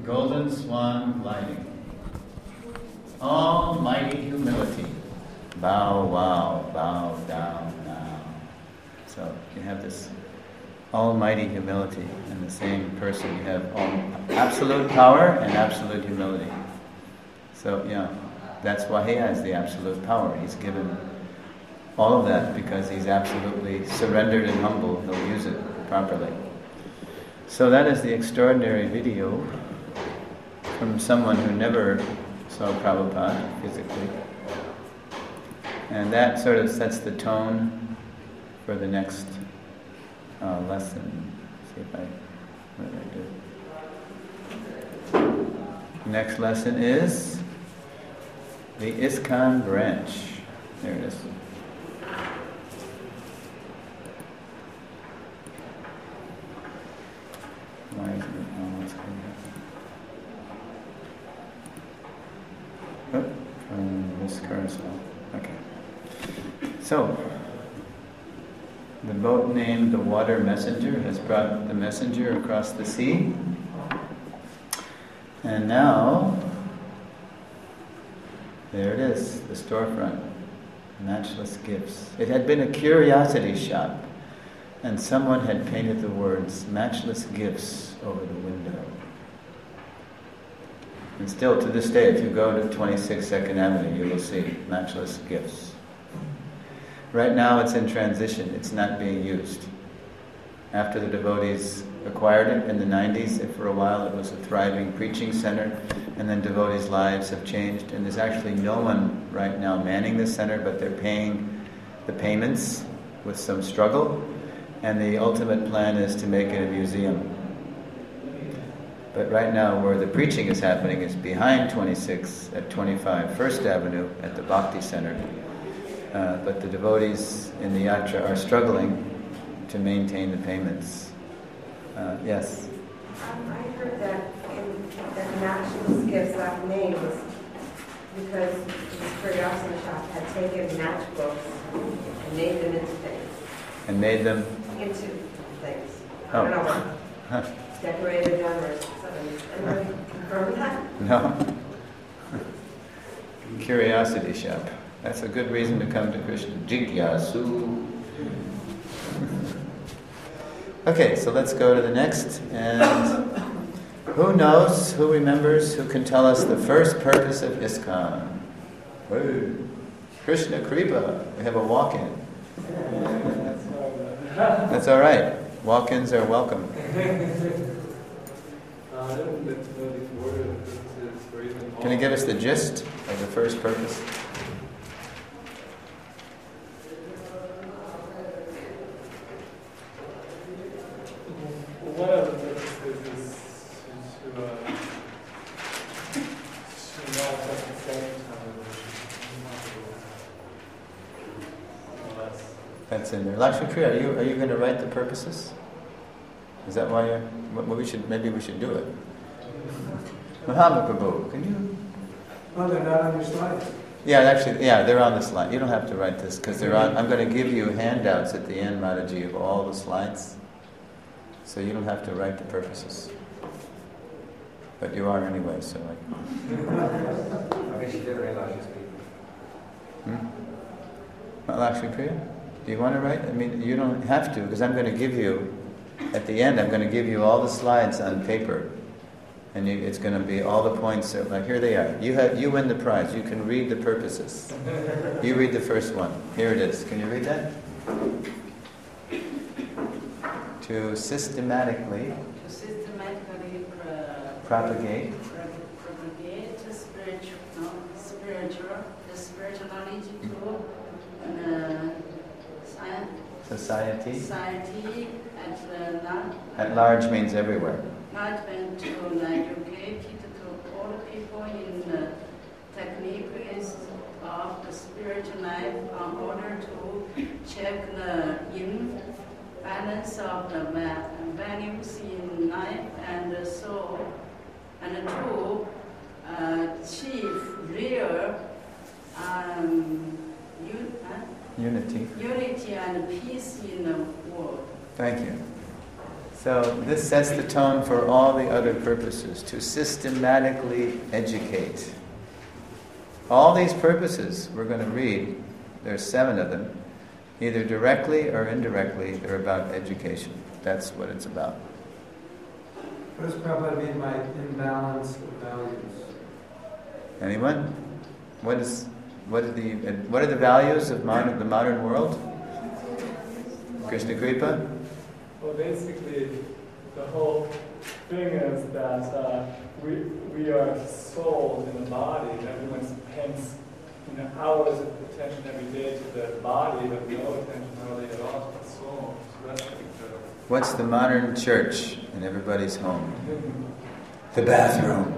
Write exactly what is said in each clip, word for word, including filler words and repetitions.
golden swan gliding. Almighty humility. Bow, wow, bow down now. So you have this almighty humility in the same person. You have all, absolute power and absolute humility. So yeah, that's why he has the absolute power. He's given all of that because he's absolutely surrendered and humble. He'll use it properly. So that is the extraordinary video from someone who never saw Prabhupada physically. And that sort of sets the tone for the next uh, lesson. See if I, what did I do? Next lesson is the ISKCON branch. There it is. Why isn't it? Oh, what's going on? Oh, from this carousel. Okay. So, the boat named the Water Messenger has brought the messenger across the sea. And now, there it is, the storefront. Matchless gifts. It had been a curiosity shop, and someone had painted the words, matchless gifts, over the window. And still to this day, if you go to twenty-six Second Avenue, you will see matchless gifts. Right now it's in transition, it's not being used. After the devotees acquired it in the nineties, for a while it was a thriving preaching center, and then devotees' lives have changed, and there's actually no one right now manning the center, but they're paying the payments with some struggle, and the ultimate plan is to make it a museum. But right now where the preaching is happening is behind twenty-six at twenty-five First Avenue at the Bhakti Center. Uh, but the devotees in the yatra are struggling to maintain the payments. Uh, yes? Um, I heard that in that matchless gifts, that name was because this curiosity shop had taken matchbooks and made them into things. And made them? Into things. I Oh. don't know what. Huh. Decorated them or something. Anyone confirm that? No. Curiosity shop. That's a good reason to come to Krishna. Jigyasu. Okay, so let's go to the next. And who knows, who remembers, who can tell us the first purpose of ISKCON? Hey, Krishna Kripa. We have a walk-in. That's all right. Walk-ins are welcome. Can you give us the gist of the first purpose? One of the purposes is to, uh, to not at the same time. That's in there. Lakshmi Kriya, are you are you going to write the purposes? Is that why you're? Well, we should maybe we should do it. Mahaprabhu, can you? Oh, they're not on your slide. Yeah, actually, yeah, they're on the slide. You don't have to write this because they're on. I'm going to give you handouts at the end, Mataji, of all the slides, so you don't have to write the purposes. But you are anyway, so I. I guess you didn't realize these people. Hmm? Lakshmi Priya, do you want to write? I mean, you don't have to because I'm going to give you. At the end, I'm going to give you all the slides on paper. And you, it's going to be all the points. Are, like here they are. You have you win the prize. You can read the purposes. You read the first one. Here it is. Can you read that? To systematically, to systematically pro- propagate, pro- propagate spiritual, no, spiritual, the spiritual knowledge to uh, science, society. society at the not. At large means everywhere. Not meant to educate to all people in the techniques of the spiritual life in order to check the imbalance of the va- values in life and the soul, and to uh, achieve real um, un- uh, Unity. unity and peace in the world. Thank you. So this sets the tone for all the other purposes, to systematically educate. All these purposes we're going to read, there's seven of them, either directly or indirectly, they're about education. That's what it's about. What does Prabhupada mean by imbalance of values? Anyone? What is what are the what are the values of modern, the modern world? Krishna Kripa? Well, basically, the whole thing is that uh, we we are souls in the body, and everyone spends you know hours of attention every day to the body, but no attention hardly at all to the soul. So that's like the What's the modern church in everybody's home? The bathroom.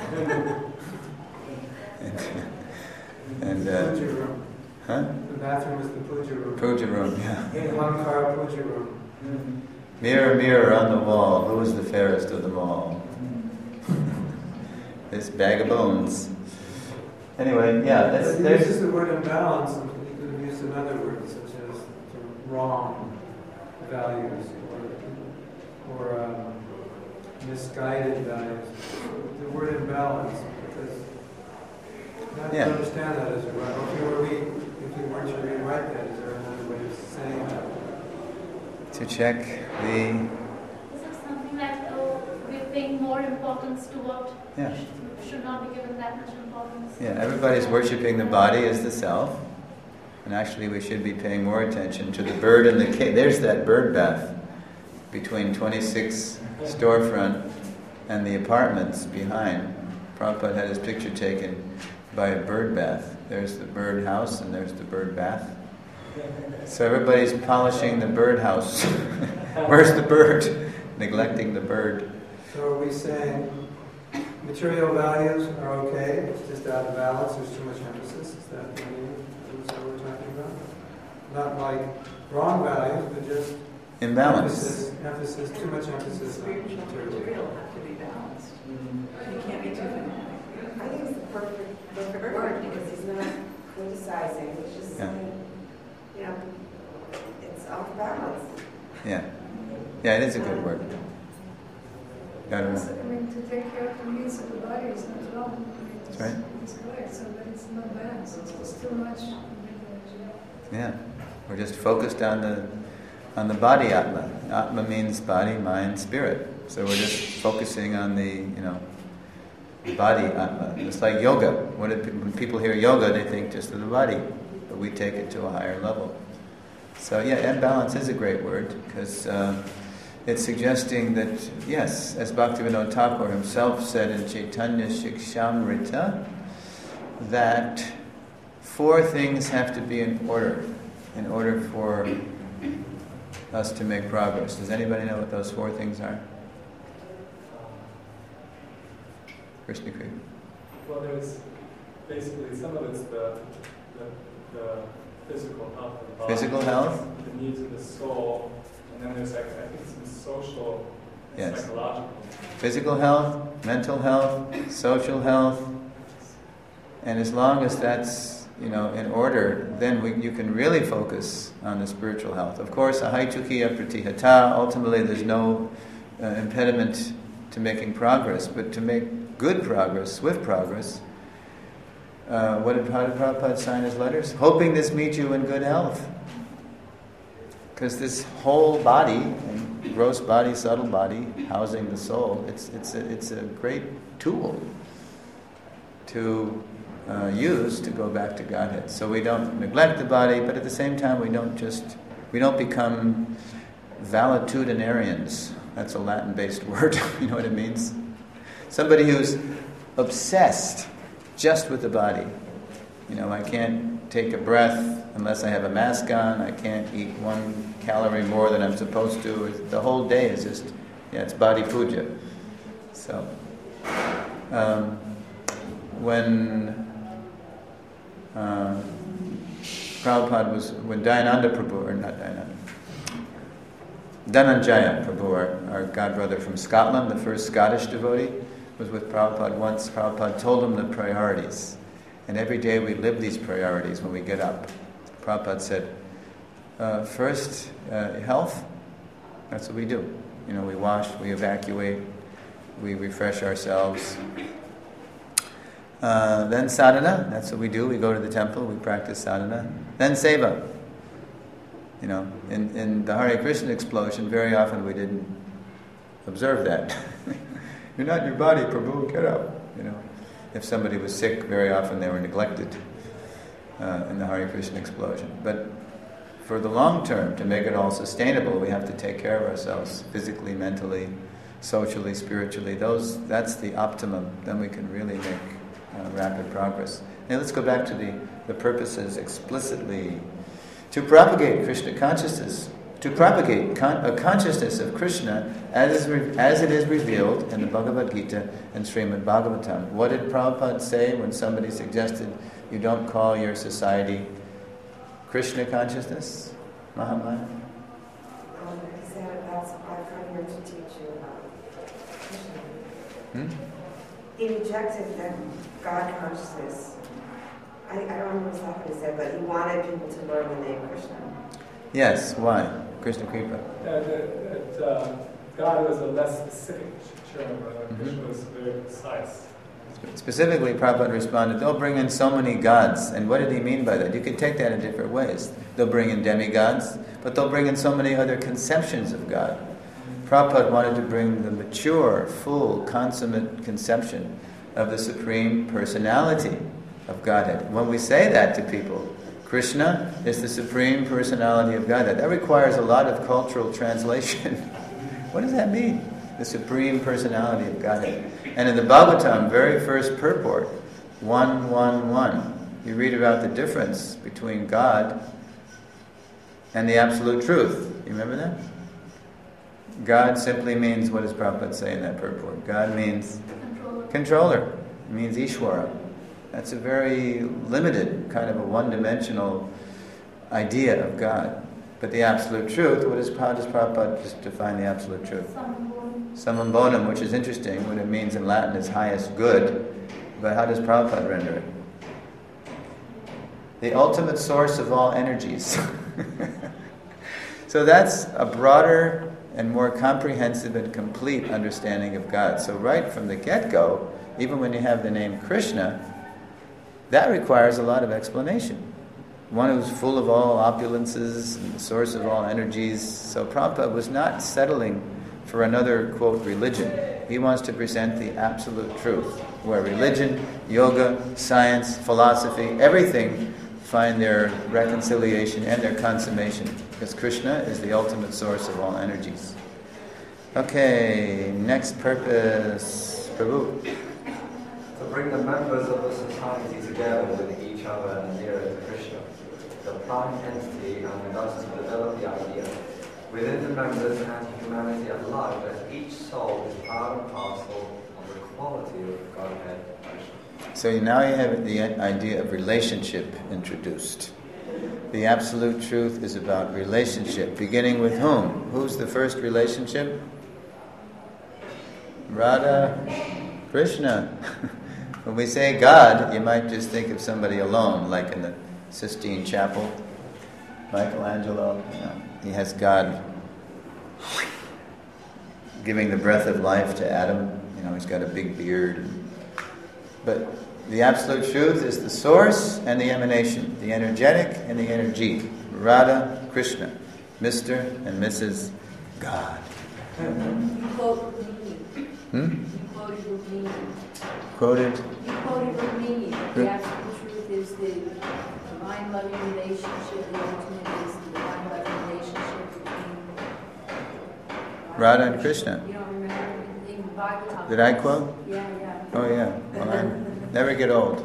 and and uh, puja room. huh? The bathroom is the puja room. Puja room, yeah. In one car puja room. Mirror, mirror on the wall, who is the fairest of them all? This bag of bones. Anyway, yeah, that's, But he there's... uses the word imbalance, and he could have used another word, such as sort of wrong values, or, or um, misguided values. The word imbalance, because you have Yeah. to understand that as a right. If you were we, if you weren't to rewrite that, is there another way of saying that? To check the... This is something like oh, we're paying more importance to what Yeah. should, should not be given that much importance. Yeah, everybody's worshipping the body as the self. And actually we should be paying more attention to the bird and the cage. There's that bird bath between twenty-six storefront and the apartments behind. Prabhupada had his picture taken by a bird bath. There's the bird house and there's the bird bath. So everybody's polishing the bird house. Where's the bird? Neglecting the bird. So are we saying material values are okay, it's just out of balance, there's too much emphasis? Is that what you- is that what we're talking about? Not like wrong values, but just Imbalance. emphasis, emphasis, too much emphasis on Spiritual and material. material have to be balanced. You can't be too fanatic. I think it's the perfect, perfect word because he's not criticizing, he's just Yeah. saying, you know, it's off balance. Yeah. Yeah, it is a good word. Got it. I mean, to take care of the needs of the body is not wrong. I mean, it's, That's right. It's correct, so but it's not balanced. It's just too much. Yeah. We're just focused on the on the body atma. Atma means body, mind, spirit. So we're just focusing on the, you know, body atma. It's like yoga. What if, when people hear yoga, they think just of the body, but we take it to a higher level. So yeah, imbalance is a great word because uh, it's suggesting that, yes, as Bhaktivinoda Thakur himself said in Chaitanya Shikshamrita, that four things have to be in order in order for us to make progress. Does anybody know what those four things are? Krishna Kripa. Well, there's basically some of it's the, the, the physical health of the body. Physical health? The needs of the soul. And then there's like, I think some social, Yes. psychological. Physical health, mental health, social health, and as long as that's, you know, in order, then we, you can really focus on the spiritual health. Of course, ahaitukiya pratihata, ultimately there's no uh, impediment to making progress, but to make good progress, swift progress, uh, what did, how did Prabhupada sign his letters? Hoping this meet you in good health. Because this whole body, and gross body, subtle body, housing the soul, it's it's a, it's a great tool to uh, use to go back to Godhead. So we don't neglect the body, but at the same time we don't just we don't become valetudinarians. That's a Latin-based word. You know what it means? Somebody who's obsessed just with the body. You know, I can't take a breath unless I have a mask on. I can't eat one calorie more than I'm supposed to. The whole day is just, yeah, it's body puja. So, um, when uh, Prabhupada was, when Dayananda Prabhu, or not Dayananda, Dhananjaya Prabhu, our, our godbrother from Scotland, the first Scottish devotee, was with Prabhupada once. Prabhupada told him the priorities. And every day we live these priorities when we get up. Prabhupada said, uh, first, uh, health. That's what we do. You know, we wash, we evacuate, we refresh ourselves. Uh, then sadhana, that's what we do. We go to the temple, we practice sadhana. Then seva. You know, in, in the Hare Krishna explosion, very often we didn't observe that. You're not your body, Prabhu, get up. You know, if somebody was sick, very often they were neglected uh, in the Hare Krishna explosion. But for the long term, to make it all sustainable, we have to take care of ourselves physically, mentally, socially, spiritually. Those, that's the optimum. Then we can really make uh, rapid progress. Now let's go back to the, the purposes explicitly. To propagate Krishna consciousness, to propagate con- a consciousness of Krishna as is re- as it is revealed in the Bhagavad Gita and Srimad Bhagavatam. What did Prabhupada say when somebody suggested you don't call your society Krishna consciousness? Mahamaya? Um, he said that's I've come here to teach you about Krishna. Hmm? He rejected the God consciousness. I, I don't remember exactly what he said, but he wanted people to learn the name Krishna. Yes, why? Krishna Kripa. Yeah, that, that, uh, God was a less specific term, uh, Krishna was very precise. Specifically, Prabhupada responded, they'll bring in so many gods. And what did he mean by that? You could take that in different ways. They'll bring in demigods, but they'll bring in so many other conceptions of God. Prabhupada wanted to bring the mature, full, consummate conception of the Supreme Personality of Godhead. When we say that to people, Krishna is the Supreme Personality of Godhead. That requires a lot of cultural translation. What does that mean? The Supreme Personality of Godhead. And in the Bhagavatam, very first purport, one, one, one, you read about the difference between God and the Absolute Truth. You remember that? God simply means, what does Prabhupada say in that purport? God means Controller. controller. It means Ishwara. That's a very limited, kind of a one-dimensional idea of God. But the Absolute Truth, what is, how does Prabhupada just define the Absolute Truth? Samabodham. Summum bonum, which is interesting. What it means in Latin is highest good. But how does Prabhupada render it? The ultimate source of all energies. So that's a broader and more comprehensive and complete understanding of God. So right from the get-go, even when you have the name Krishna, that requires a lot of explanation. One who's full of all opulences and the source of all energies. So Prabhupada was not settling for another, quote, religion. He wants to present the absolute truth, where religion, yoga, science, philosophy, everything find their reconciliation and their consummation, because Krishna is the ultimate source of all energies. Okay, next purpose, Prabhu. To bring the members of the society together with each other and nearer to Krishna, the prime entity, and thus to develop the idea within the members and humanity at large that each soul is part and parcel of the quality of Godhead Krishna. So now you have the idea of relationship introduced. The Absolute Truth is about relationship, beginning with whom? Who's the first relationship? Radha, Krishna. When we say God, you might just think of somebody alone, like in the Sistine Chapel, Michelangelo. You know, he has God giving the breath of life to Adam. You know, he's got a big beard. But the Absolute Truth is the source and the emanation, the energetic and the energy. Radha, Krishna, Mister and Missus God. You quote Hmm? You quoted Rukmini. Quoted? You quoted Rukmini. The absolute truth is the divine loving relationship. The ultimate is the divine loving relationship between Radha and Krishna. You don't remember in Bhagavatam? Did I quote? Yeah, yeah. Oh yeah. Well, I never get old.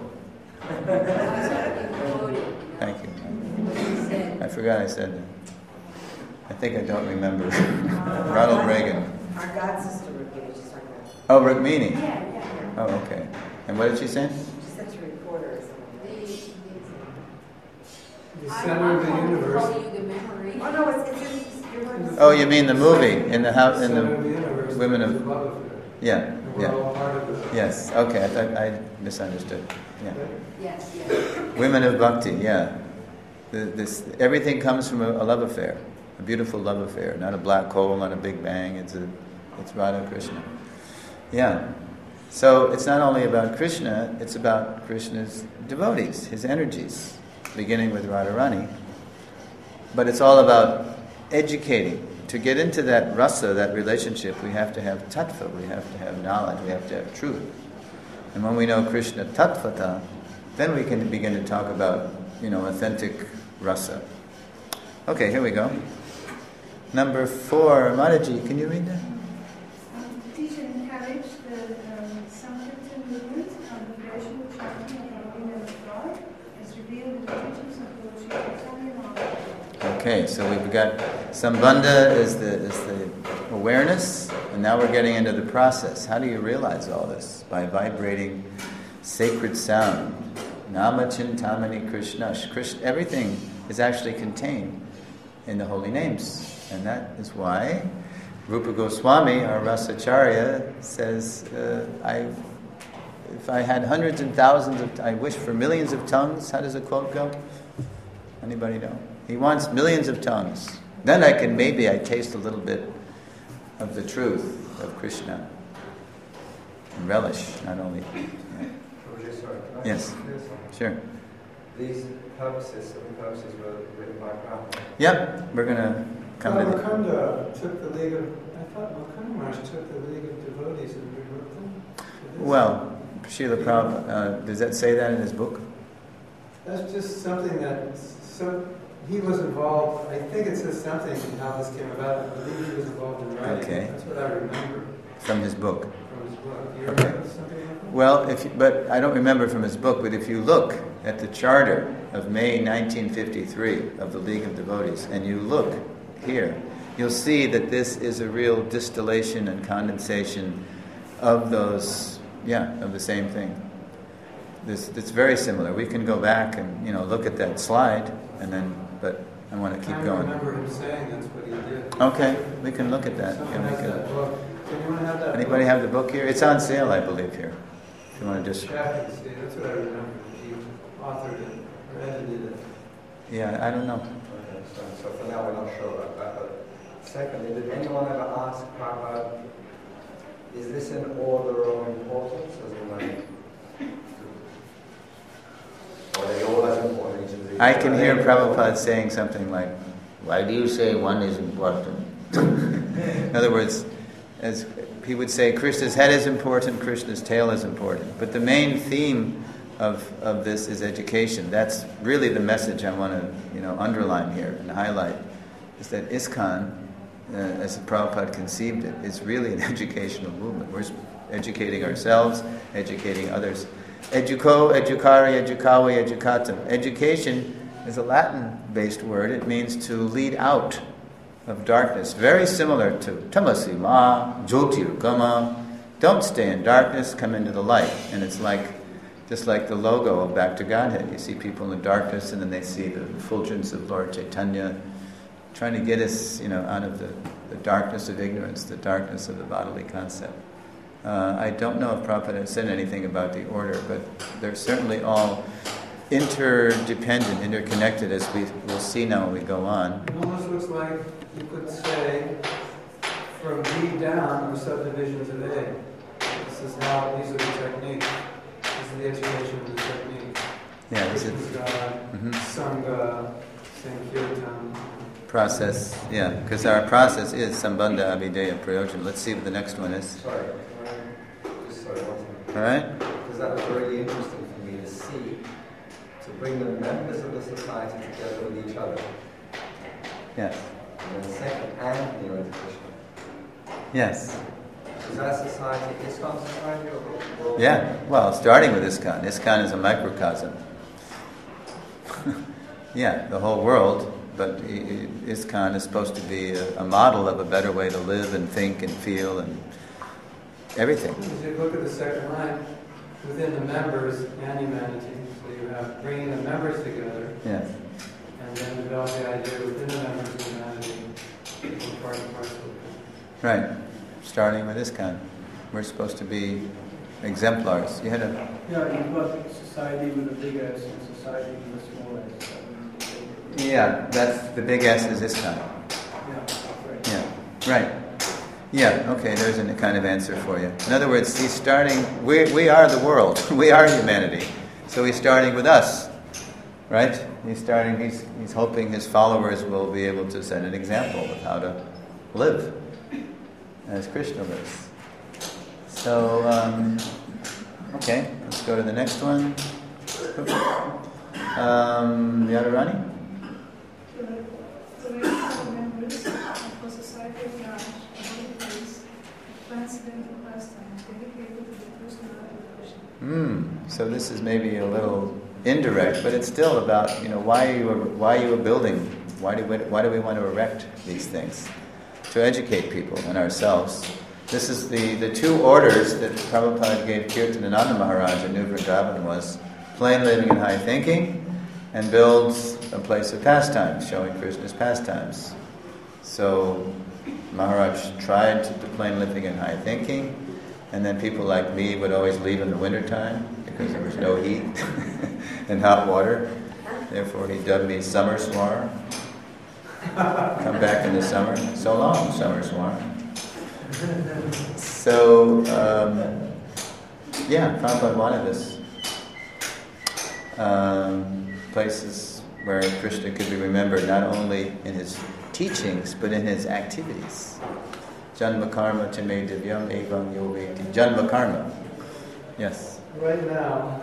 Thank you. I forgot I said that. I think I don't remember. Ronald Reagan. Our God sister Rukmini, she's talking about. Oh, Rukmini. Yeah, yeah. Oh, okay. And what did she say? She said to record her or something. The center of the universe. Oh no, it's it's, it's you're right. Oh, you mean the movie in the house in center of the the universe Women is of love affair. yeah And we're yeah all part of it. yes. Okay, I thought I misunderstood. Yeah. Yes, yes. Women of Bhakti. Yeah. The, this everything comes from a, a love affair. a beautiful love affair, not a black hole, not a big bang. It's a, it's Radha Krishna. Yeah. So it's not only about Krishna, it's about Krishna's devotees, his energies, beginning with Radharani. But it's all about educating. To get into that rasa, that relationship, we have to have tattva, we have to have knowledge, we have to have truth. And when we know Krishna tattvata, then we can begin to talk about, you know, authentic rasa. Okay, here we go. Number four, Mataji, can you read that? Um, teacher encouraged the um, Sankirtan movement of devotional chanting of the name of God as revealed in the teachings of Lord Sri Chaitanya Mahaprabhu. Okay, so we've got Sambandha is the is the awareness, and now we're getting into the process. How do you realize all this? By vibrating sacred sound. Nama Chintamani Krishna. Krishna. Everything is actually contained in the holy names. And that is why Rupa Goswami, our Rasacharya, says, uh, I, if I had hundreds and thousands of, I wish for millions of tongues. How does the quote go? Anybody know? He wants millions of tongues. Then I can, maybe I taste a little bit of the truth of Krishna. And relish, not only. Yeah. Yes, sure. These purposes, certain purposes were written by Prabhupada. Yep, we're going to come well, to the... Mukunda took the League of, I thought Mukunda Maharaj took the League of Devotees and rewrote them. Well, Srila Prabhupada, uh, does that say that in his book? That's just something that, so he was involved, I think it says something in how this came about. I believe he was involved in writing. Okay. That's what I remember From his book. from his book. Do you Okay. remember something like that? Well, if you, but I don't remember from his book, but if you look at the charter of May nineteen fifty-three of the League of Devotees, and you look here, you'll see that this is a real distillation and condensation of those, yeah, of the same thing. This, it's very similar. We can go back and, you know, look at that slide, and then, but I want to keep I going. remember him saying that's what he did. Okay, we can look at that. Someone Yeah, we has can. that book. Anyone have that Anybody book? have the book here? It's on sale, I believe, here. If you want to just... Check and see. That's what I remember. He authored it or edited it. Yeah, I don't know. Okay, so, so for now we're not sure about that. But secondly, did anyone ever ask Prabhupada, is this in order of importance? As in like, or are they all as important? I can hear Prabhupada saying something like, why do you say one is important? In other words, as he would say, Krishna's head is important, Krishna's tail is important. But the main theme of, of this is education. That's really the message I want to, you know, underline here and highlight, is that ISKCON, uh, as Prabhupada conceived it, is really an educational movement. We're educating ourselves, educating others. Educo, educare, educavi, educatum. Education is a Latin-based word. It means to lead out of darkness. Very similar to tamasi ma, jyotirgama. Don't stay in darkness, come into the light. And it's like, just like the logo of Back to Godhead. You see people in the darkness, and then they see the effulgence of Lord Chaitanya, trying to get us, you know, out of the, the darkness of ignorance, the darkness of the bodily concept. Uh, I don't know if Prabhupada said anything about the order, but they're certainly all interdependent, interconnected, as we will see now when we go on. It almost looks like you could say, from B down are subdivisions of A. This is how, these are the techniques. This is the education of the technique. Yeah, this is mm-hmm. Sangha, Sankirtan. Process, yeah, because our process is Sambandha Abhideya Prayojan. Let's see what the next one is. Sorry, just sorry, one second. All right? Because that was really interesting for me to see, to bring the members of the society together with each other. Yes. And then second, and nearer to Krishna. Yes. Is that society ISKCON society or? or Yeah, well, starting with ISKCON. ISKCON is a microcosm. Yeah, the whole world, but ISKCON is supposed to be a, a model of a better way to live and think and feel and everything. As you look at the second line, within the members and humanity, so you have bringing the members together, Yes. and then develop the idea within the members of humanity, from part and parcel. Right. Starting with ISKCON. We're supposed to be exemplars. You had a... Yeah, you've got society with a big S and society with a small s. Yeah, that's the big S is ISKCON. Yeah, right. Yeah, right. Yeah, okay, there's a kind of answer for you. In other words, he's starting, we, we are the world, we are humanity. So he's starting with us, right? He's starting, he's, he's hoping his followers will be able to set an example of how to live as Krishna lives. So, um, okay, let's go to the next one. Um, Yadurani? Members of the society of large transcendental pastimes dedicated to the personal devotion. Mm, so this is maybe a little indirect, but it's still about, you know, why you are why you are building, why do we, why do we want to erect these things? To educate people and ourselves. This is the, the two orders that Prabhupada gave Kirtanananda Maharaj in New Vrindavan was plain living and high thinking, and builds a place of pastimes, showing Krishna's pastimes. So Maharaj tried to do plain living and high thinking, and then people like me would always leave in the wintertime because there was no heat and hot water. Therefore he dubbed me Summer Swar. Come back in the summer. So long, Summer Swar. So, um, yeah, Prabhupada wanted this. Um, places where Krishna could be remembered not only in his teachings, but in his activities. Janma karma tame divyam evam yoveti. Janma karma. Yes. Right now,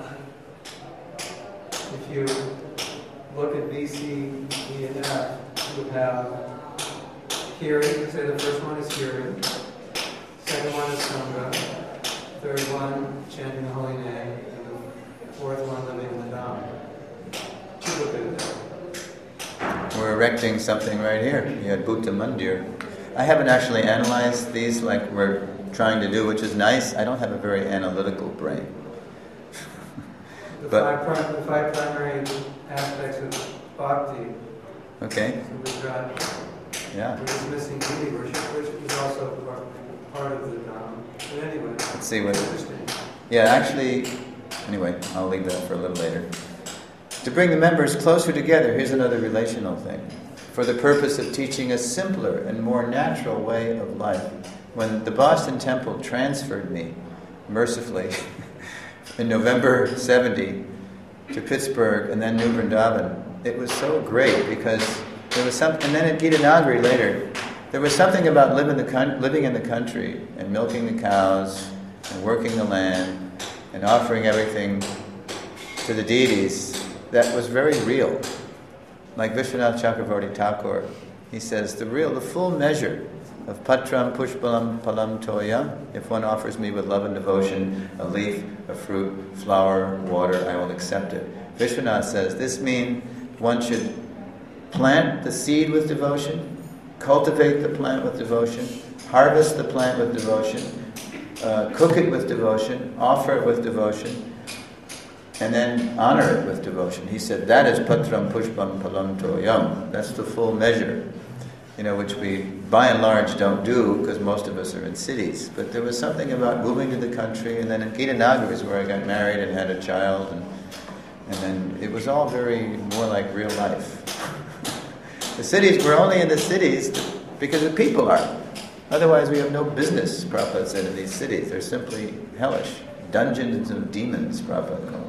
if you look at B, C, E, and F, you have hearing. Say the first one is hearing. Second one is Sangha. Third one, chanting the holy name. And the fourth one, living in the Dham. You look at it. We're erecting something right here. You had Bhuta Mandir. I haven't actually analyzed these like we're trying to do, which is nice. I don't have a very analytical brain. The, but, five, prim- the five primary aspects of bhakti. Okay. So we've got, yeah. we're just missing deity worship, which is also part, part of the Dham. But anyway, let's see what. interesting. Yeah, actually, anyway, I'll leave that for a little later. To bring the members closer together, here's another relational thing. For the purpose of teaching a simpler and more natural way of life. When the Boston Temple transferred me, mercifully, in November seventy to Pittsburgh and then New Vrindavan, it was so great because there was something, and then at Gitanagari later, there was something about living, the con- living in the country and milking the cows and working the land and offering everything to the deities that was very real. Like Vishwanath Chakravarti Thakur, he says, the real, the full measure of patram pushpalam palam toya, if one offers me with love and devotion a leaf, a fruit, flower, water, I will accept it. Vishwanath says, this means one should plant the seed with devotion, cultivate the plant with devotion, harvest the plant with devotion, uh, cook it with devotion, offer it with devotion, and then honor it with devotion. He said, that is patram pushpam palam toyam. That's the full measure, you know, which we, by and large, don't do because most of us are in cities. But there was something about moving to the country, and then in Gitanagari is where I got married and had a child, and and then it was all very more like real life. The cities, we're only in the cities because the people are. Otherwise, we have no business, Prabhupada said, in these cities. They're simply hellish. Dungeons of demons, Prabhupada called them.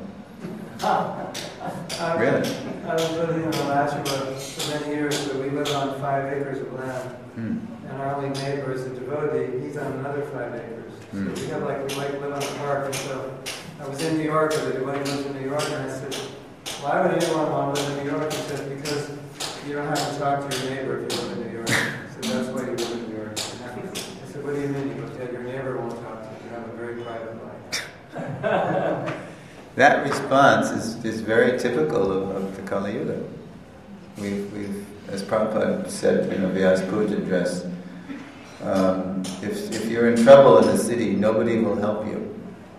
I, Really? I was living in Alachua for many years, so we live on five acres of land. Hmm. And our only neighbor is a devotee, he's on another five acres. So Hmm. we have like, we like live on a park. And so I was in New York, or the devotee lives in New York, and I said, why would anyone want to live in New York? He said, because you don't have to talk to your neighbor if you live in New York. I said, that's why you live in New York. I said, what do you mean? He goes, yeah, your neighbor won't talk to you. You have a very private life. That response is, is very typical of, of the Kali Yuga. We've, we've, as Prabhupada said in a Vyas Puja address, um, if, if you're in trouble in the city, nobody will help you.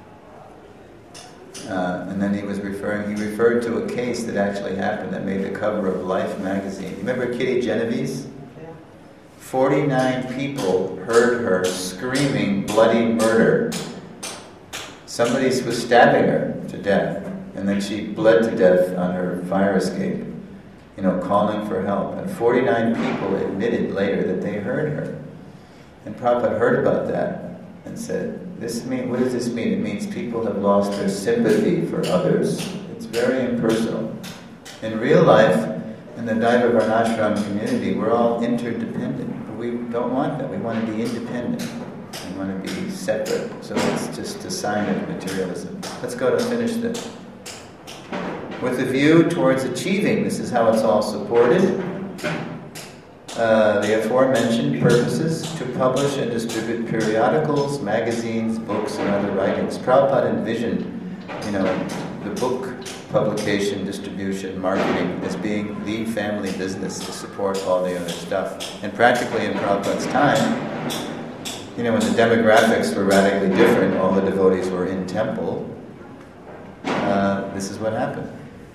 Uh, and then he was referring, he referred to a case that actually happened that made the cover of Life magazine. You remember Kitty Genovese? forty-nine people heard her screaming bloody murder. Somebody was stabbing her to death, and then she bled to death on her fire escape. you know, calling for help. And forty-nine people admitted later that they heard her. And Prabhupada heard about that and said, "This mean, what does this mean? It means people have lost their sympathy for others. It's very impersonal. In real life, in the Daiva Varnashram community, we're all interdependent. But we don't want that. We want to be independent. We want to be separate. So it's just a sign of materialism." Let's go to finish this. With a view towards achieving, this is how it's all supported, uh, the aforementioned purposes, to publish and distribute periodicals, magazines, books, and other writings. Prabhupada envisioned, you know, the book publication, distribution, marketing as being the family business to support all the other stuff. And practically in Prabhupada's time, you know, when the demographics were radically different, all the devotees were in temple, uh, this is what happened.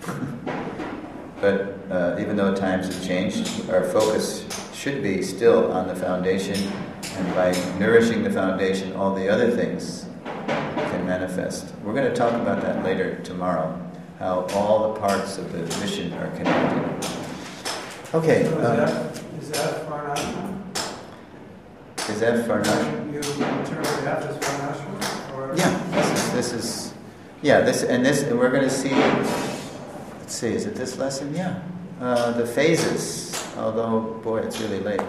But uh, even though times have changed, our focus should be still on the foundation, and by nourishing the foundation, all the other things can manifest. We're going to talk about that later tomorrow, how all the parts of the mission are connected. Okay. So is, um, that, is that Varnashram? Is that Varnashram? You interpret that as Varnashram? Or? Yeah. This is, this is yeah. This and this, and we're going to see. Let's see. Is it this lesson? Yeah. Uh, the phases. Although, boy, it's really late.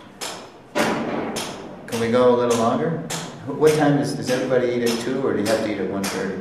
Can we go a little longer? What time is? Does everybody eat at two, or do you have to eat at one thirty?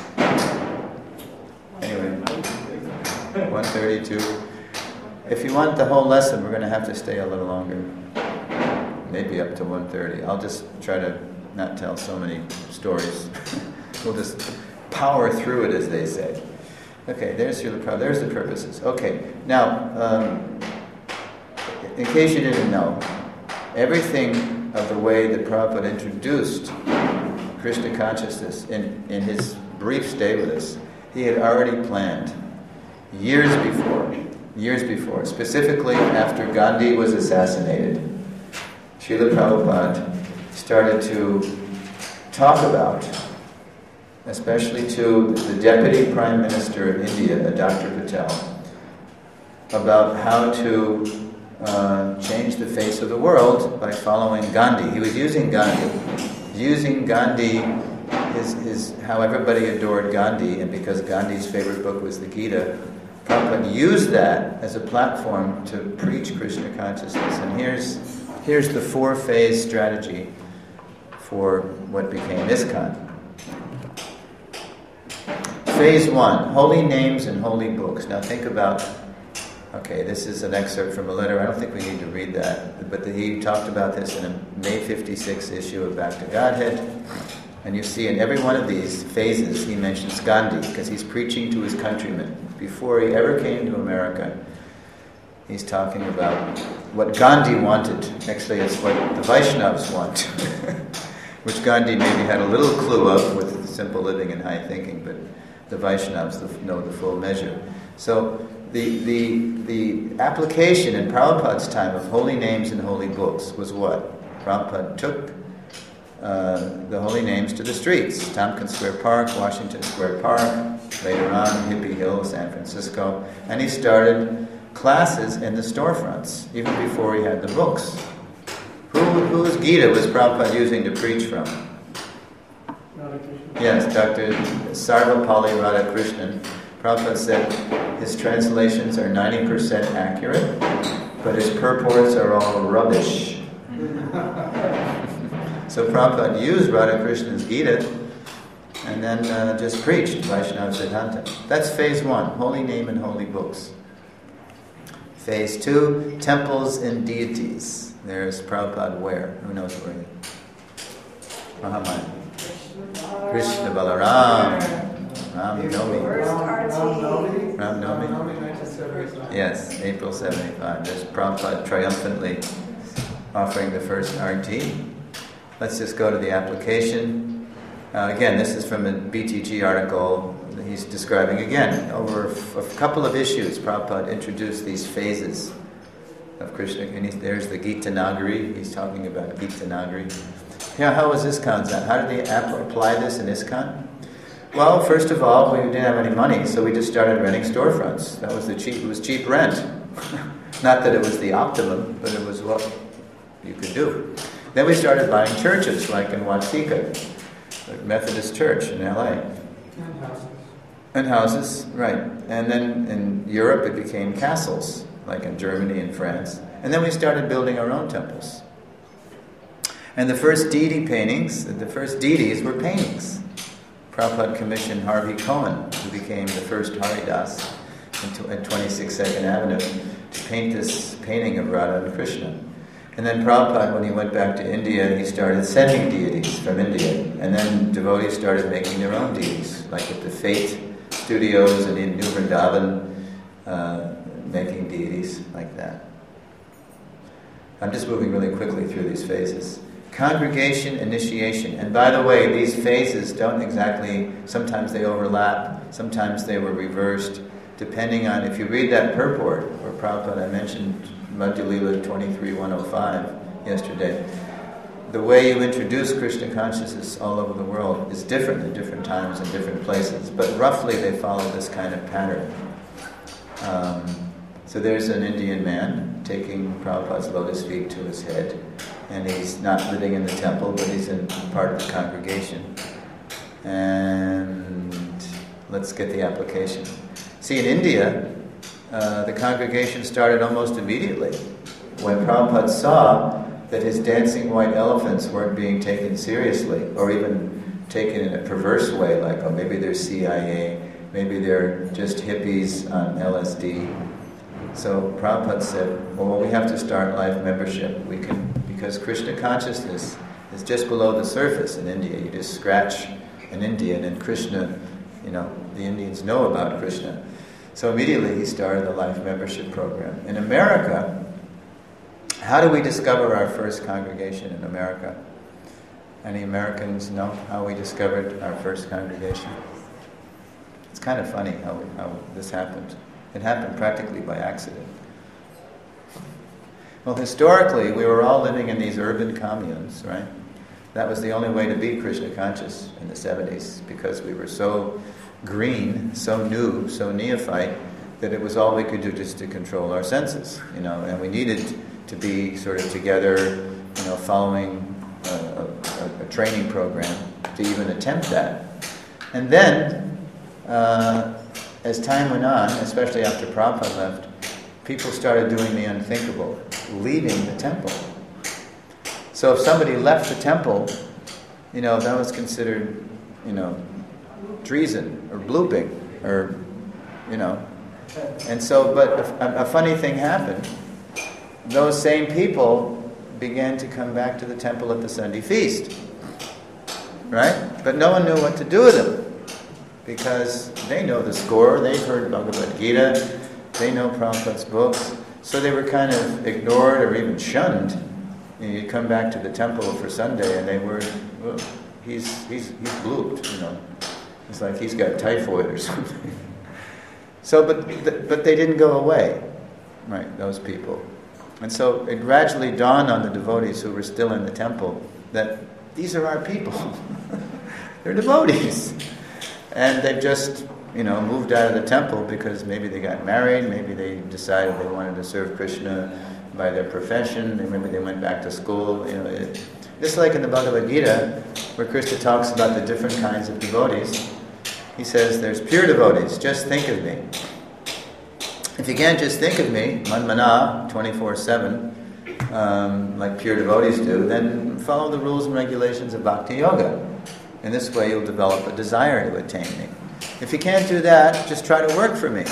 Anyway, one thirty-two. If you want the whole lesson, we're going to have to stay a little longer. Maybe up to one thirty. I'll just try to not tell so many stories. We'll just power through it, as they say. Okay, there's your there's the purposes. Okay, now, um, in case you didn't know, everything of the way that Prabhupada introduced Krishna consciousness in, in his brief stay with us, he had already planned years before, years before, specifically after Gandhi was assassinated. Srila Prabhupada started to talk about, especially to the Deputy Prime Minister of India, Doctor Patel, about how to uh, change the face of the world by following Gandhi. He was using Gandhi, using Gandhi, his, his, how everybody adored Gandhi, and because Gandhi's favorite book was the Gita, Prabhupada used that as a platform to preach Krishna consciousness. And here's here's the four-phase strategy for what became ISKCON. Phase one, holy names and holy books. Now think about, okay, this is an excerpt from a letter. I don't think we need to read that, but the, he talked about this in a May fifty-six issue of Back to Godhead. And you see in every one of these phases he mentions Gandhi, because he's preaching to his countrymen. Before he ever came to America, he's talking about what Gandhi wanted. Actually, it's what the Vaishnavas want, which Gandhi maybe had a little clue of with simple living and high thinking, but the Vaishnavas know the full measure. So the the the application in Prabhupada's time of holy names and holy books was what? Prabhupada took uh, the holy names to the streets. Tompkins Square Park, Washington Square Park, later on Hippie Hill, San Francisco, and he started classes in the storefronts, even before he had the books. Who, whose Gita was Prabhupada using to preach from? Yes, Doctor Sarvapalli Radhakrishnan. Prabhupada said his translations are ninety percent accurate, but his purports are all rubbish. So Prabhupada used Radhakrishnan's Gita and then uh, just preached Vaishnava Siddhanta. That's phase one, holy name and holy books. Phase two, temples and deities. There's Prabhupada where? Who knows where he is? Mahamaya. Krishna Balaram. Ram Nomi. Ram Nomi. Yes, April seventy-five. There's Prabhupada triumphantly offering the first R T. Let's just go to the application. Uh, again, this is from a B T G article. He's describing again, over a couple of issues, Prabhupada introduced these phases of Krishna. And he's, there's the Gita Nagari. He's talking about Gita Nagari. Yeah, how was ISKCON done? How did they apply this in ISKCON? Well, first of all, we didn't have any money, so we just started renting storefronts. That was the cheap. It was cheap rent. Not that it was the optimum, but it was what you could do. Then we started buying churches, like in Watsika, the Methodist Church in L A. And houses. And houses, right. And then in Europe it became castles, like in Germany and France. And then we started building our own temples. And the first deity paintings, the first deities were paintings. Prabhupada commissioned Harvey Cohen, who became the first Haridas at twenty-six Second Avenue, to paint this painting of Radha and Krishna. And then Prabhupada, when he went back to India, he started sending deities from India. And then devotees started making their own deities, like at the Fate Studios and in New Vrindavan, uh, making deities like that. I'm just moving really quickly through these phases. Congregation, initiation. And by the way, these phases don't exactly, sometimes they overlap, sometimes they were reversed, depending on, if you read that purport, where Prabhupada, I mentioned Madhya Lila twenty-three one oh five yesterday, the way you introduce Krishna consciousness all over the world is different at different times and different places, but roughly they follow this kind of pattern. Um, so there's an Indian man taking Prabhupada's lotus feet to his head, and he's not living in the temple, but he's in part of the congregation. And let's get the application. See, in India, uh, the congregation started almost immediately. When Prabhupada saw that his dancing white elephants weren't being taken seriously, or even taken in a perverse way, like, oh, maybe they're C I A, maybe they're just hippies on L S D. So Prabhupada said, well, we have to start life membership. We can, because Krishna consciousness is just below the surface in India. You just scratch an Indian and Krishna, you know, the Indians know about Krishna. So immediately he started the life membership program. In America, how do we discover our first congregation in America? Any Americans know how we discovered our first congregation? It's kind of funny how, we, how this happened. It happened practically by accident. Well, historically, we were all living in these urban communes, right? That was the only way to be Krishna conscious in the seventies, because we were so green, so new, so neophyte, that it was all we could do just to control our senses, you know, and we needed to be sort of together, you know, following a, a, a training program to even attempt that. And then, uh, as time went on, especially after Prabhupada left, people started doing the unthinkable, leaving the temple. So if somebody left the temple, you know, that was considered, you know, treason or blooping, or, you know. And so, but a, a funny thing happened. Those same people began to come back to the temple at the Sunday feast, right? But no one knew what to do with them, because they know the score, they've heard Bhagavad Gita, they know Prabhupada's books, so they were kind of ignored or even shunned. You know, you'd come back to the temple for Sunday and they were, well, he's he's he's blooped, you know. It's like he's got typhoid or something. So, but but they didn't go away, right, those people. And so it gradually dawned on the devotees who were still in the temple that these are our people. They're devotees. And they've just, you know, moved out of the temple because maybe they got married, maybe they decided they wanted to serve Krishna by their profession, maybe they went back to school. You know, it, just like in the Bhagavad Gita, where Krishna talks about the different kinds of devotees, he says there's pure devotees, just think of me. If you can't just think of me, manmana, twenty-four seven, um, like pure devotees do, then follow the rules and regulations of Bhakti Yoga. In this way, you'll develop a desire to attain me. If you can't do that, just try to work for me.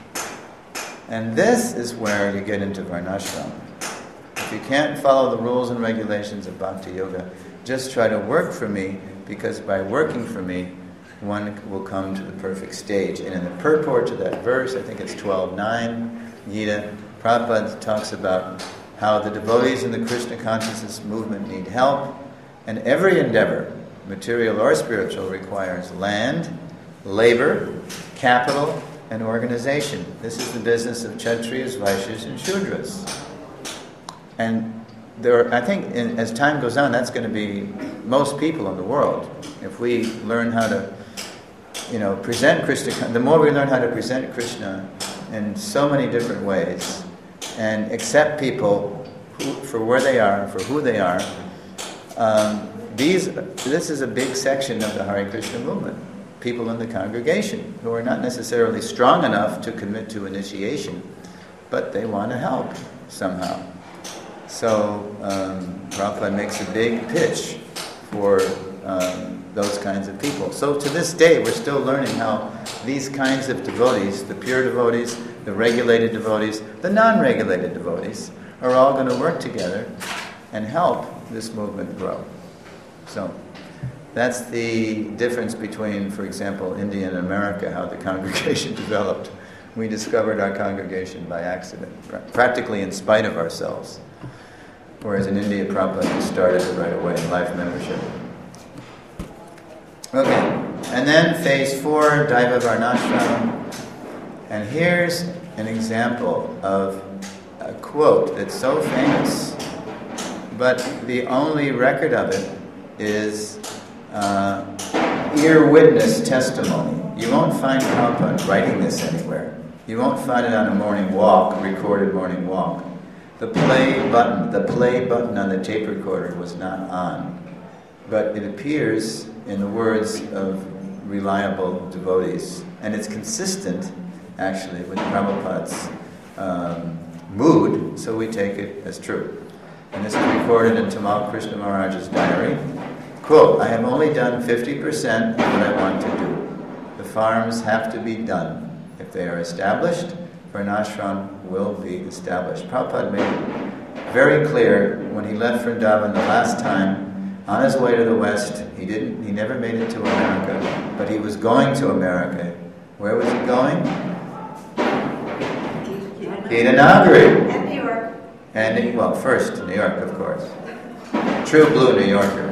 And this is where you get into Varnashram. If you can't follow the rules and regulations of Bhakti Yoga, just try to work for me, because by working for me, one will come to the perfect stage. And in the purport to that verse, I think it's twelve nine, Gita, Prabhupada talks about how the devotees in the Krishna consciousness movement need help, and every endeavor, material or spiritual, requires land, labor, capital, and organization. This is the business of Kshatriyas, Vaishyas, and Shudras. And there, I think in, as time goes on, that's going to be most people in the world. If we learn how to, you know, present Krishna, the more we learn how to present Krishna in so many different ways, and accept people who, for where they are, for who they are. Um, these, this is a big section of the Hare Krishna movement. People in the congregation who are not necessarily strong enough to commit to initiation, but they want to help somehow. So um, Prabhupada makes a big pitch for um, those kinds of people. So to this day, we're still learning how these kinds of devotees, the pure devotees, the regulated devotees, the non-regulated devotees, are all going to work together and help this movement grow. So that's the difference between, for example, India and America, how the congregation developed. We discovered our congregation by accident, practically in spite of ourselves. Whereas in India, Prabhupada just started it right away, life membership. Okay, and then phase four, Daiva Varnashram. And here's an example of a quote that's so famous, but the only record of it is uh, ear witness testimony. You won't find Prabhupada writing this anywhere. You won't find it on a morning walk, recorded morning walk. The play button, the play button on the tape recorder was not on, but it appears in the words of reliable devotees, and it's consistent, actually, with Prabhupada's um, mood, so we take it as true. And this is recorded in Tamal Krishna Maharaj's diary. Quote, I have only done fifty percent of what I want to do. The farms have to be done. If they are established, Varnashram will be established. Prabhupada made it very clear when he left Vrindavan the last time, on his way to the West. He didn't. He never made it to America, but he was going to America. Where was he going? Gitanagari. And New York. And, well, first New York, of course. True blue New Yorker.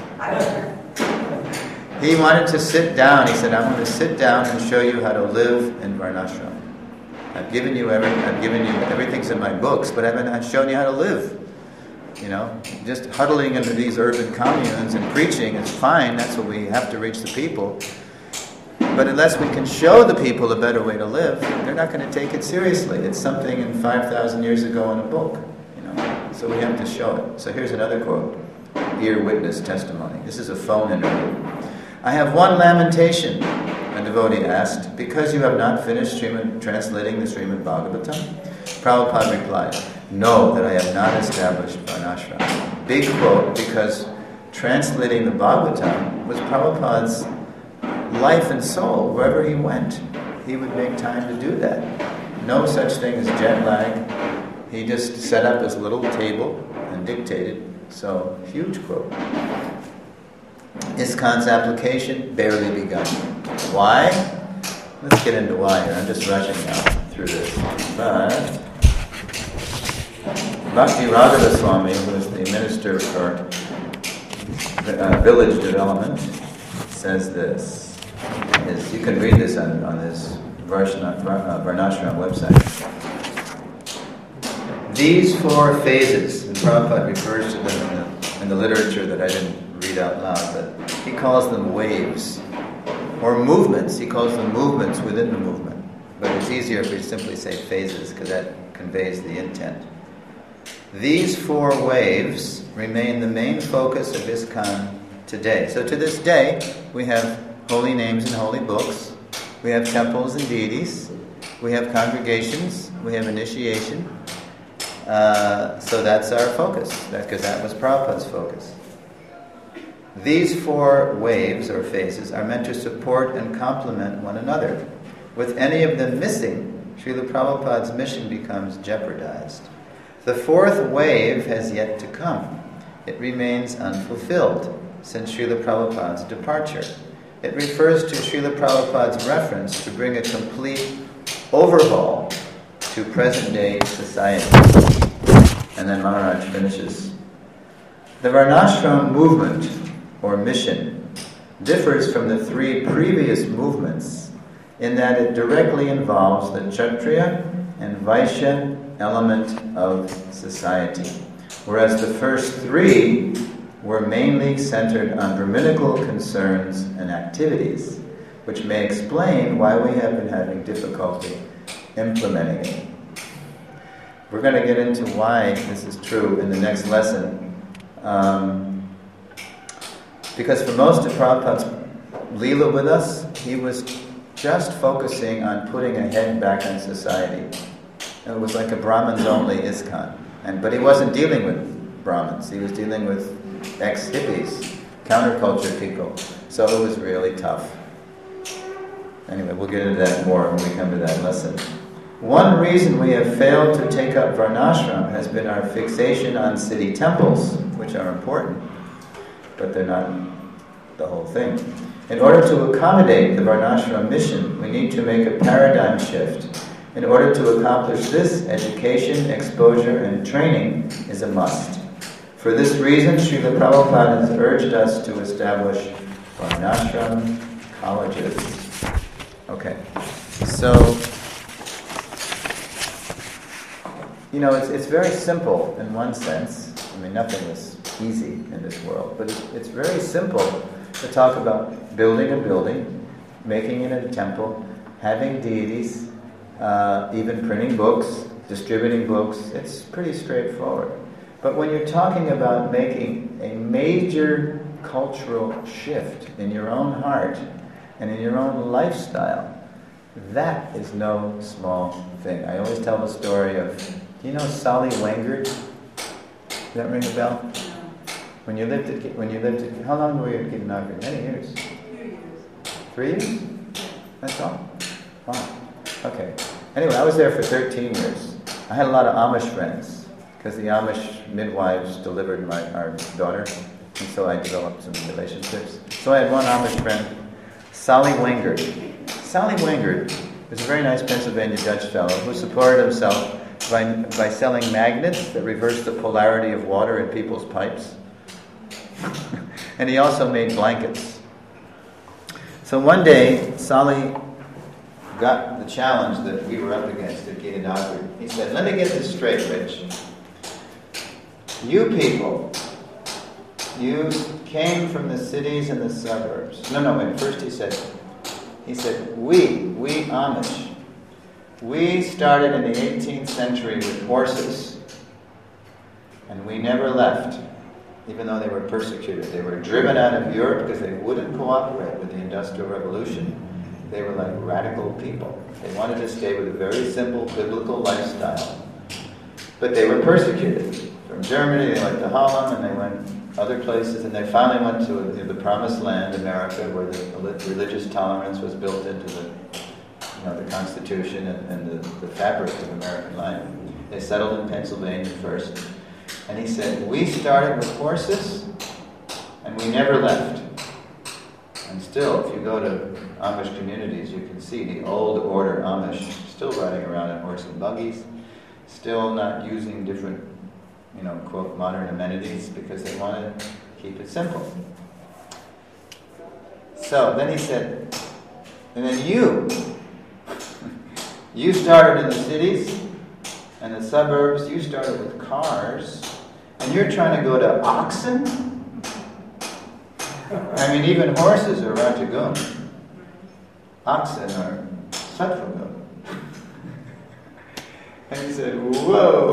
He wanted to sit down. He said, I want to sit down and show you how to live in Varnashram. I've given you every, I've given you everything's in my books, but I haven't I've shown you how to live. You know, just huddling into these urban communes and preaching is fine. That's what we have to reach the people. But unless we can show the people a better way to live, they're not going to take it seriously. It's something in five thousand years ago in a book. You know, so we have to show it. So here's another quote: "Ear witness testimony." This is a phone interview. I have one lamentation. A devotee asked, because you have not finished Srimad, translating the Srimad Bhagavatam? Prabhupada replied, know that I have not established Varnashram. Big quote, because translating the Bhagavatam was Prabhupada's life and soul. Wherever he went, he would make time to do that. No such thing as jet lag. He just set up his little table and dictated. So, huge quote. ISKCON's application barely begun. Why? Let's get into why here. I'm just rushing now through this. But Bhakti Raghava Swami, who is the minister for uh, village development, says this. Is, you can read this on, on this Varshna, uh, Varnashram website. These four phases, and Prabhupada refers to them in the, in the literature that I didn't read out loud, but he calls them waves, or movements. He calls them movements within the movement. But it's easier if we simply say phases, because that conveys the intent. These four waves remain the main focus of ISKCON today. So to this day, we have holy names and holy books, we have temples and deities, we have congregations, we have initiation. Uh, so that's our focus, because that, that was Prabhupada's focus. These four waves or phases are meant to support and complement one another. With any of them missing, Srila Prabhupada's mission becomes jeopardized. The fourth wave has yet to come. It remains unfulfilled since Srila Prabhupada's departure. It refers to Srila Prabhupada's reference to bring a complete overhaul to present-day society. And then Maharaj finishes. The Varnashram movement, or mission, differs from the three previous movements in that it directly involves the Kshatriya and Vaishya element of society, whereas the first three were mainly centered on Brahminical concerns and activities, which may explain why we have been having difficulty implementing it. We're going to get into why this is true in the next lesson. Um, because for most of Prabhupada's Leela with us, he was just focusing on putting a head back on society. It was like a Brahmins-only ISKCON. And, but he wasn't dealing with Brahmins. He was dealing with ex-hippies, counterculture people. So it was really tough. Anyway, we'll get into that more when we come to that lesson. One reason we have failed to take up Varnashram has been our fixation on city temples, which are important, but they're not the whole thing. In order to accommodate the Varnashram mission, we need to make a paradigm shift. In order to accomplish this, education, exposure, and training is a must. For this reason, Srila Prabhupada has urged us to establish Varnashram colleges. Okay, so, you know, it's it's very simple in one sense. I mean, nothing is easy in this world, but it's, it's very simple to talk about building a building, making it a temple, having deities, uh, even printing books, distributing books. It's pretty straightforward. But when you're talking about making a major cultural shift in your own heart and in your own lifestyle, that is no small thing. I always tell the story of, do you know Sally Wengert? Does that ring a bell? When you lived at, when you lived at, how long were you at Gitanagari? Many years. Three years. Three years? That's all? Wow. Okay. Anyway, I was there for thirteen years. I had a lot of Amish friends, because the Amish midwives delivered my our daughter, and so I developed some relationships. So I had one Amish friend, Sally Wengert. Sally Wengert is a very nice Pennsylvania Dutch fellow who supported himself by, by selling magnets that reverse the polarity of water in people's pipes. And he also made blankets. So one day, Sally got the challenge that we were up against at Gitanagari. He said, let me get this straight, Rich. You people, you came from the cities and the suburbs. No, no, wait, first he said, he said, we, we Amish, we started in the eighteenth century with horses, and we never left, even though they were persecuted. They were driven out of Europe because they wouldn't cooperate with the Industrial Revolution. They were like radical people. They wanted to stay with a very simple biblical lifestyle. But they were persecuted. From Germany, they went to Holland, and they went other places, and they finally went to the Promised Land, America, where the religious tolerance was built into the, you know, the Constitution and, and the, the fabric of American life. They settled in Pennsylvania first. And he said, we started with horses, and we never left. And still, if you go to Amish communities, you can see the old order Amish still riding around in horse and buggies, still not using different, you know, quote, modern amenities, because they want to keep it simple. So then he said, and then you, you started in the cities and the suburbs, you started with cars, and you're trying to go to oxen? I mean, even horses are Rajagun. Oxen are Sattvagun. And he said, whoa!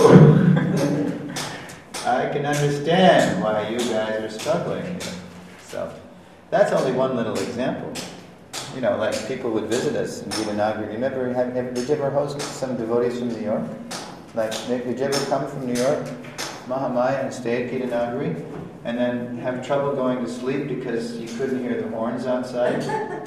I can understand why you guys are struggling here. So, that's only one little example. You know, like people would visit us in Gitanagari. Remember, have, have, did you ever host some devotees from New York? Like, did you ever come from New York, Mahamaya, and stay at Gitanagari, and then have trouble going to sleep because you couldn't hear the horns outside?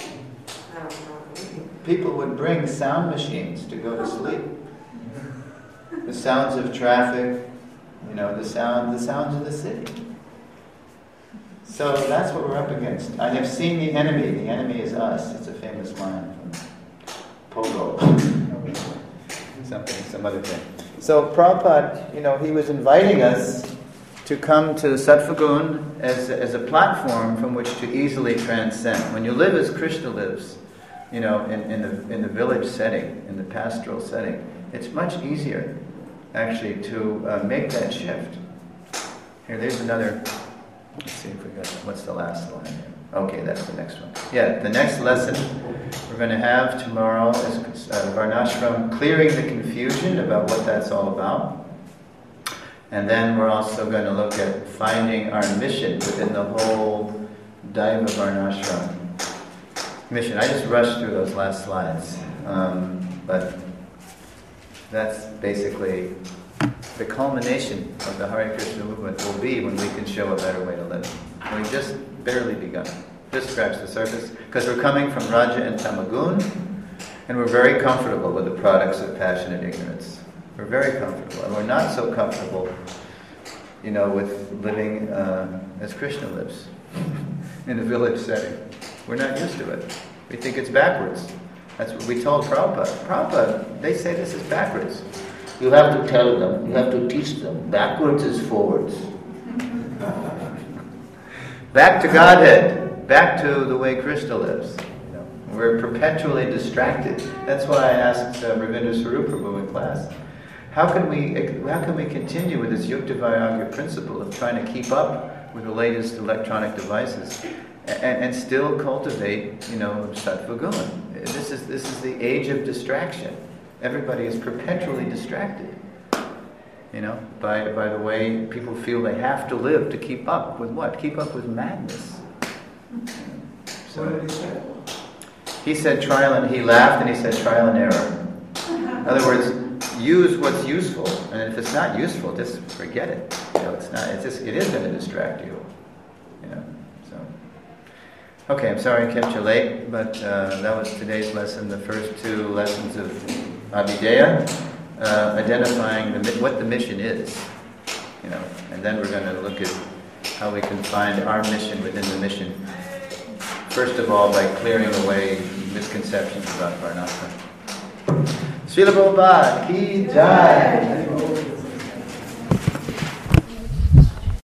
People would bring sound machines to go to sleep. The sounds of traffic, you know, the sound, the sounds of the city. So that's what we're up against. I have seen the enemy. The enemy is us. It's a famous line from Pogo. Something, some other thing. So Prabhupada, you know, he was inviting us to come to Sattvagun as, as a platform from which to easily transcend. When you live as Krishna lives, you know, in, in the in the village setting, in the pastoral setting, it's much easier, actually, to uh, make that shift. Here, there's another. Let's see if we got. What's the last line here? Okay, that's the next one. Yeah, the next lesson we're going to have tomorrow is uh, Varnashram, clearing the confusion about what that's all about. And then we're also going to look at finding our mission within the whole Daiva Varnashram mission. I just rushed through those last slides, um, but that's basically the culmination of the Hare Krishna movement will be when we can show a better way to live. We've just barely begun, just scratched the surface, because we're coming from Raja and Tamagun, and we're very comfortable with the products of passionate ignorance. We're very comfortable, and we're not so comfortable, you know, with living uh, as Krishna lives in a village setting. We're not used to it. We think it's backwards. That's what we told Prabhupada. Prabhupada, they say this is backwards. You have to tell them, you have to teach them. Backwards is forwards. Back to Godhead. Back to the way Krishna lives. You know, we're perpetually distracted. That's why I asked uh, Ravindra Swarup Prabhu in class, how can we how can we continue with this Yukta Vairagya principle of trying to keep up with the latest electronic devices and, and still cultivate, you know, Sattva Guna? This is this is the age of distraction. Everybody is perpetually distracted, you know, by by the way people feel they have to live to keep up with what? Keep up with madness. So, What did he say? He said trial and he laughed and he said trial and error. In other words, use what's useful, and if it's not useful, just forget it. You know, it's not. It's just. It is going to distract you. You know. So. Okay, I'm sorry I kept you late, but uh, that was today's lesson. The first two lessons of Abhideya, uh, identifying the, what the mission is. You know, and then we're going to look at how we can find our mission within the mission. First of all, by clearing away misconceptions about Varnashram. Srila Prabhupada ki jai.